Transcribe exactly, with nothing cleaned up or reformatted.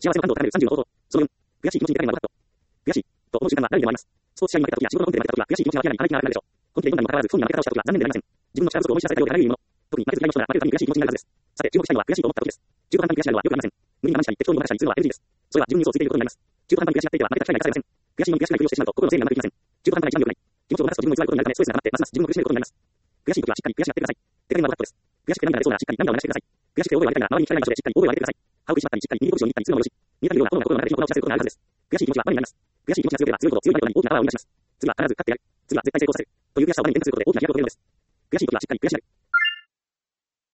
幸せの感動を高めるさんじゅうの方法。そのよん、悔しい気持ちに高めるマグカット。悔しい、と思う瞬間は誰にでもあります。スポーツ試合に負けた時や仕事のコンテで負けた時は悔しい気持ちが明らかに鼻息が荒くなるでしょう。本気でどんなにもかかわらず不本意な負け方をした時は残念でなりません。自分の力不足を思い知らせたようであらゆるもの。特に負けず嫌いの人なら負けるたびに悔しい気持ちになるはずです。さて、注目したいのは悔しいと思った時です。中途半端に悔しがるのはよくありません。無理に我慢したり適当にごまかしたりするのは エルジー です。それは自分に嘘をついていることになります。中途半端に悔しがっていては負けた機会が生かされません。悔しいのに悔しくないふりをしてしまうと心の整理がうまくいきません。中途半端な一番良くない。気持ちをごまかすと自分の偽りことになるためストレスが溜まってますます自分を苦しめることになります。悔しい時はしっかり悔しがってください。手加減はマグカットです。悔しくて涙が出そうならしっかり涙を流してください。悔しくて大声を上げたいなら周りに聞かれない場所でしっかり大声を上げてください。歯を食いしばったりしっかり耳心地を握ったりするのもよし。見えたような心の中で心の中で心を知らせることがあるはずです。悔しい気持ちはバネになります。悔しい気持ちが強ければ強いほど強いマグカットに大きなパワーを生み出します。次は必ず勝ってやる。次は絶対成功させる。という悔しさをバネに転化することで大きな飛躍を得るのです。悔しい時はしっかり悔しがる。